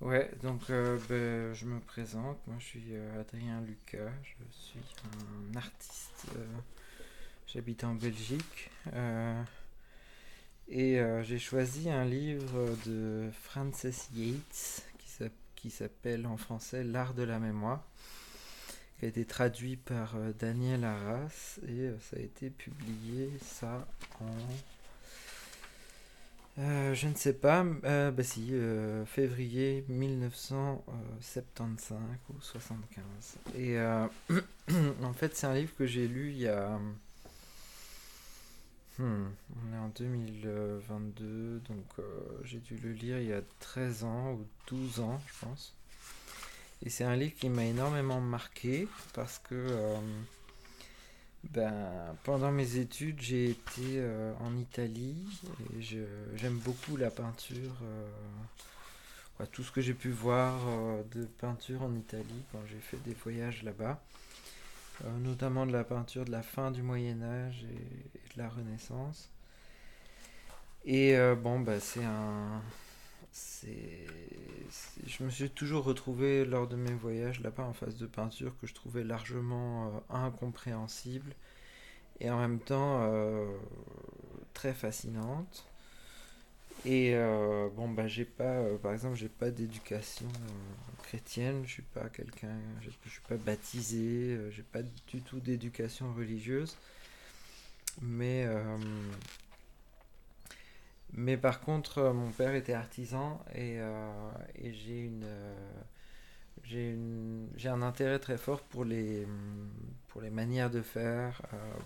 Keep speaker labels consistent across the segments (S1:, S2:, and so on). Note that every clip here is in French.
S1: Ouais, donc je me présente. Moi, je suis Adrien Lucas. Je suis un artiste. J'habite en Belgique. J'ai choisi un livre de Frances Yates qui s'appelle en français L'art de la mémoire, qui a été traduit par Daniel Arras et ça a été publié ça en je ne sais pas, si, février 1975 ou 75. En fait, c'est un livre que j'ai lu il y a. On est en 2022, donc j'ai dû le lire il y a 13 ans ou 12 ans, je pense. Et c'est un livre qui m'a énormément marqué parce que pendant mes études, j'ai été en Italie et j'aime beaucoup la peinture. Ouais, tout ce que j'ai pu voir de peinture en Italie quand j'ai fait des voyages là-bas, notamment de la peinture de la fin du Moyen Âge et de la Renaissance. C'est un, je me suis toujours retrouvé lors de mes voyages là-bas en face de peinture que je trouvais largement incompréhensible et en même temps très fascinante. J'ai pas, par exemple, j'ai pas d'éducation chrétienne, je suis pas quelqu'un, je suis pas baptisé, j'ai pas du tout d'éducation religieuse, mais euh, mais par contre, mon père était artisan et j'ai un intérêt très fort pour les manières de faire,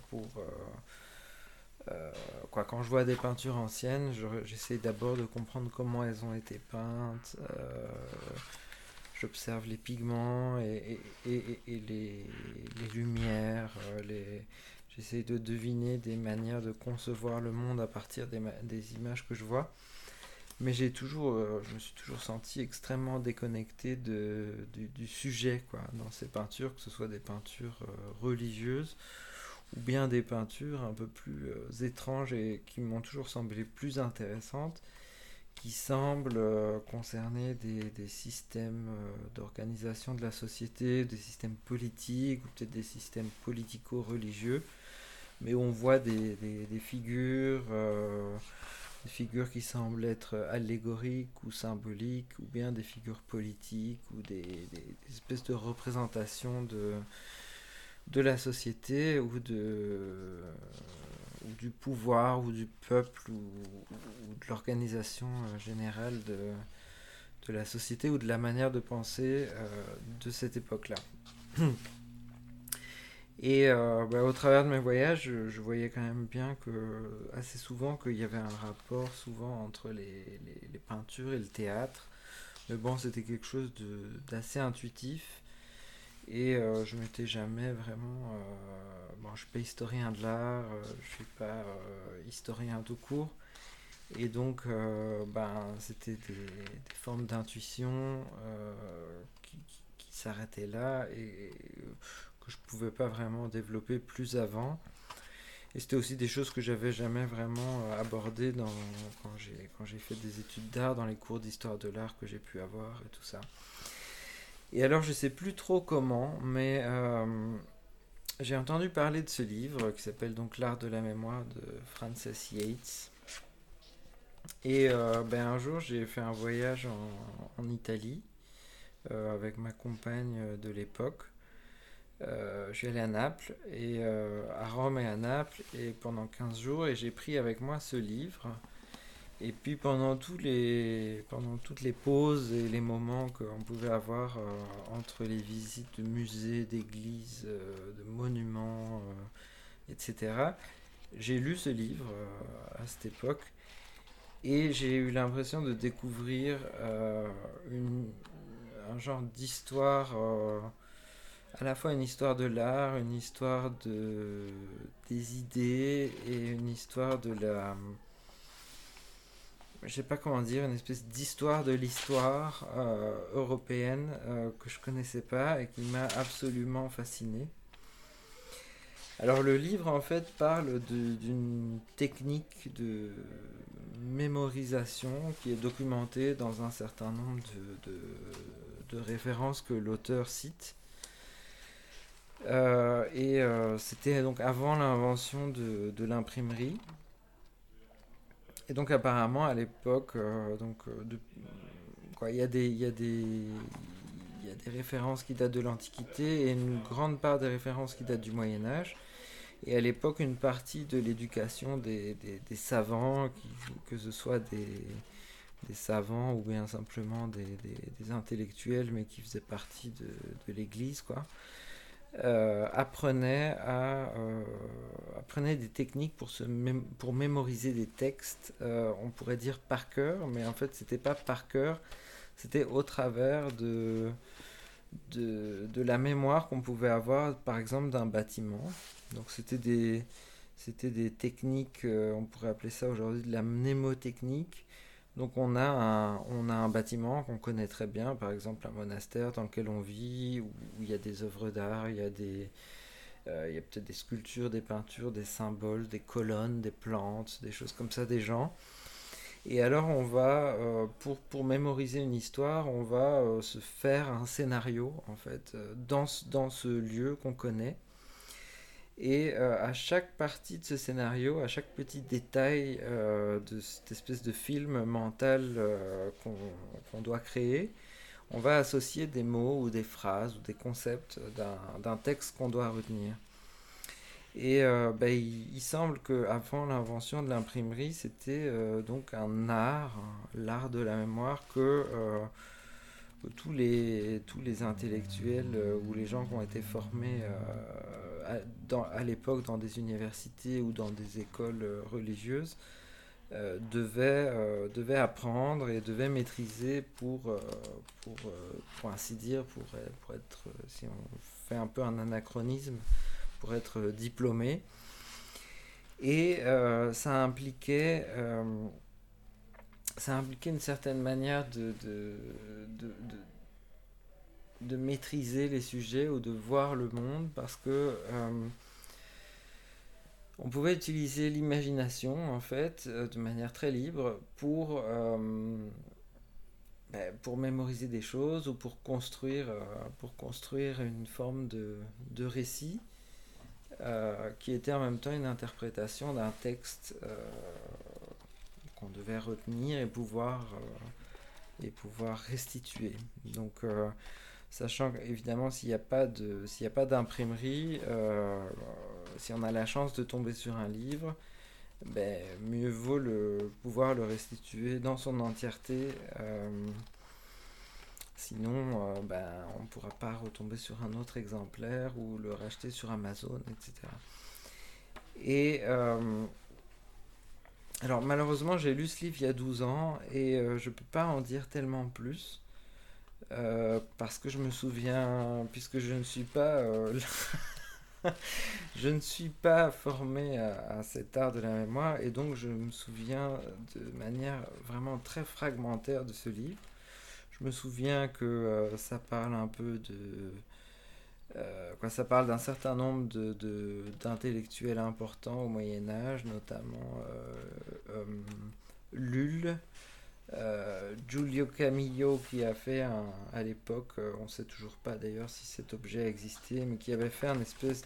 S1: quand je vois des peintures anciennes, j'essaie d'abord de comprendre comment elles ont été peintes. J'observe les pigments et les lumières. J'essaie de deviner des manières de concevoir le monde à partir des images que je vois. Mais je me suis toujours senti extrêmement déconnecté du sujet quoi, dans ces peintures, que ce soit des peintures religieuses ou bien des peintures un peu plus étranges et qui m'ont toujours semblé plus intéressantes, qui semblent concerner des systèmes d'organisation de la société, des systèmes politiques ou peut-être des systèmes politico-religieux, mais où on voit des figures qui semblent être allégoriques ou symboliques, ou bien des figures politiques ou des espèces de représentations de la société ou du pouvoir ou du peuple ou de l'organisation générale de la société ou de la manière de penser de cette époque-là. Au travers de mes voyages, je voyais quand même bien que assez souvent qu'il y avait un rapport souvent entre les peintures et le théâtre. Mais bon, c'était quelque chose d'assez intuitif. Je m'étais jamais vraiment. Je suis pas historien de l'art, je suis pas historien tout court. C'était des formes d'intuition qui s'arrêtaient là et que je pouvais pas vraiment développer plus avant. Et c'était aussi des choses que j'avais jamais vraiment abordées quand j'ai fait des études d'art, dans les cours d'histoire de l'art que j'ai pu avoir et tout ça. Et alors, je sais plus trop comment, j'ai entendu parler de ce livre qui s'appelle donc L'art de la mémoire de Frances Yates. Un jour, j'ai fait un voyage en Italie avec ma compagne de l'époque. Je suis allé à Naples, à Rome et à Naples, et pendant 15 jours, et j'ai pris avec moi ce livre. Et puis pendant toutes les pauses et les moments qu'on pouvait avoir entre les visites de musées, d'églises, de monuments, etc., j'ai lu ce livre à cette époque et j'ai eu l'impression de découvrir un genre d'histoire, à la fois une histoire de l'art, une histoire des idées et une histoire je sais pas comment dire, une espèce d'histoire de l'histoire européenne que je connaissais pas et qui m'a absolument fasciné. Alors le livre en fait parle d'une technique mémorisation qui est documentée dans un certain nombre de références que l'auteur cite. C'était donc avant l'invention de l'imprimerie. Et donc apparemment à l'époque, il y a il y a des références qui datent de l'Antiquité et une grande part des références qui datent du Moyen Âge. Et à l'époque, une partie de l'éducation des savants, que ce soit des savants ou bien simplement des intellectuels, mais qui faisaient partie de l'Église, quoi, apprenait des techniques pour mémoriser des textes, on pourrait dire par cœur, mais en fait c'était pas par cœur, c'était au travers de la mémoire qu'on pouvait avoir par exemple d'un bâtiment. Donc c'était des techniques, on pourrait appeler ça aujourd'hui de la mnémotechnique. Donc on a un bâtiment qu'on connaît très bien, par exemple un monastère dans lequel on vit, où il y a des œuvres d'art, il y a peut-être des sculptures, des peintures, des symboles, des colonnes, des plantes, des choses comme ça, des gens. Et alors on va, pour mémoriser une histoire, on va se faire un scénario en fait, dans ce lieu qu'on connaît. Et à chaque partie de ce scénario, à chaque petit détail de cette espèce de film mental qu'on doit créer, on va associer des mots ou des phrases ou des concepts d'un texte qu'on doit retenir. Et il semble qu'avant l'invention de l'imprimerie, c'était donc un art, l'art de la mémoire, que tous les intellectuels ou les gens qui ont été formés à l'époque dans des universités ou dans des écoles religieuses devaient apprendre et devaient maîtriser pour ainsi dire, pour être, si on fait un peu un anachronisme, pour être diplômé. Et ça impliquait une certaine manière de maîtriser les sujets ou de voir le monde parce que on pouvait utiliser l'imagination en fait de manière très libre pour mémoriser des choses ou pour construire une forme de récit qui était en même temps une interprétation d'un texte qu'on devait retenir et pouvoir restituer. Donc sachant qu'évidemment s'il y a pas d'imprimerie, si on a la chance de tomber sur un livre, mieux vaut pouvoir le restituer dans son entièreté. Sinon, on ne pourra pas retomber sur un autre exemplaire ou le racheter sur Amazon, etc. Et alors malheureusement, j'ai lu ce livre il y a 12 ans et je ne peux pas en dire tellement plus. Parce que je me souviens, puisque je ne suis pas je ne suis pas formé à cet art de la mémoire et donc je me souviens de manière vraiment très fragmentaire de ce livre. Je me souviens que ça parle un peu ça parle d'un certain nombre d'intellectuels importants au Moyen Âge, notamment Lulle, Giulio Camillo qui a fait à l'époque, on ne sait toujours pas d'ailleurs si cet objet a existé, mais qui avait fait un espèce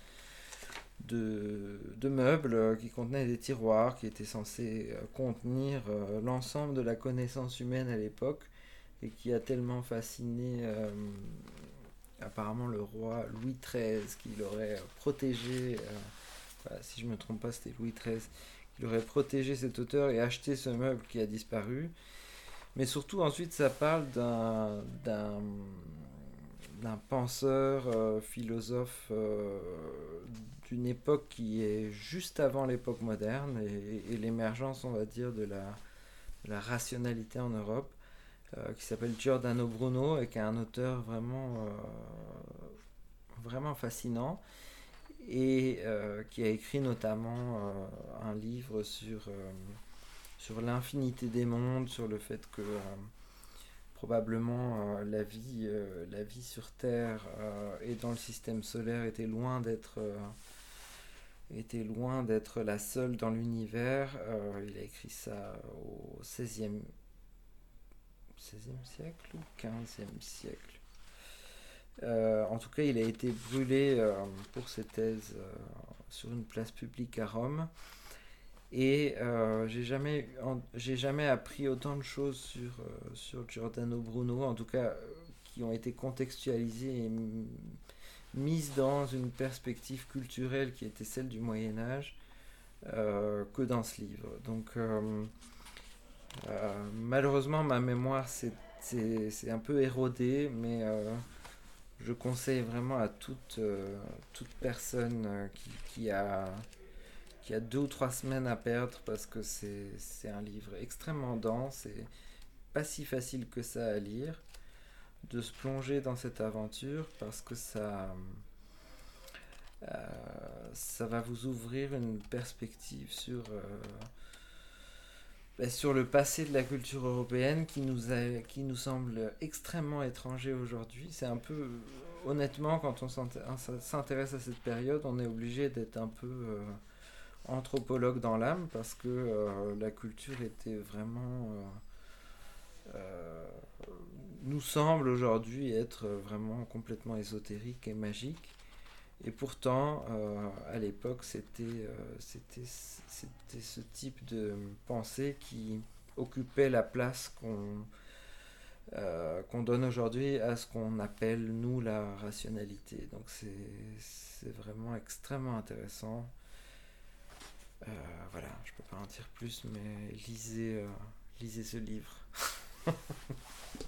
S1: de meuble qui contenait des tiroirs qui étaient censés contenir l'ensemble de la connaissance humaine à l'époque et qui a tellement fasciné apparemment le roi Louis XIII qui l'aurait protégé, si je ne me trompe pas c'était Louis XIII, qui aurait protégé cet auteur et acheté ce meuble qui a disparu. Mais surtout ensuite ça parle d'un penseur, philosophe d'une époque qui est juste avant l'époque moderne et l'émergence, on va dire, de la rationalité en Europe, qui s'appelle Giordano Bruno et qui est un auteur vraiment fascinant et qui a écrit notamment un livre sur l'infinité des mondes, sur le fait que probablement la vie sur Terre et dans le système solaire était loin était loin d'être la seule dans l'univers. Il a écrit ça au 16e siècle ou 15e siècle. En tout cas, il a été brûlé pour ses thèses sur une place publique à Rome. Et j'ai jamais appris autant de choses sur Giordano Bruno, en tout cas qui ont été contextualisées et mises dans une perspective culturelle qui était celle du Moyen Âge, que dans ce livre. Donc malheureusement, ma mémoire c'est un peu érodée, mais je conseille vraiment à toute personne qui a 2 ou 3 semaines à perdre parce que c'est un livre extrêmement dense et pas si facile que ça à lire, de se plonger dans cette aventure parce que ça va vous ouvrir une perspective sur le passé de la culture européenne qui nous semble extrêmement étranger aujourd'hui. C'est un peu, honnêtement, quand on s'intéresse à cette période, on est obligé d'être un peu anthropologue dans l'âme parce que la culture était vraiment nous semble aujourd'hui être vraiment complètement ésotérique et magique. Et pourtant, à l'époque, c'était ce type de pensée qui occupait la place qu'on donne aujourd'hui à ce qu'on appelle, nous, la rationalité. Donc c'est vraiment extrêmement intéressant. Voilà, je peux pas en dire plus, mais lisez ce livre.